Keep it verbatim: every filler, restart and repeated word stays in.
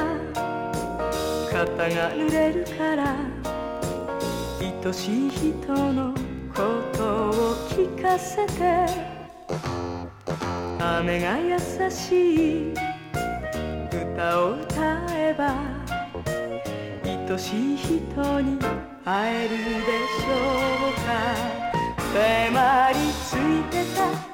肩が濡れるから愛しい人のことを聞かせて雨が優しい歌を歌えば愛しい人に会えるでしょうか。迫りついてた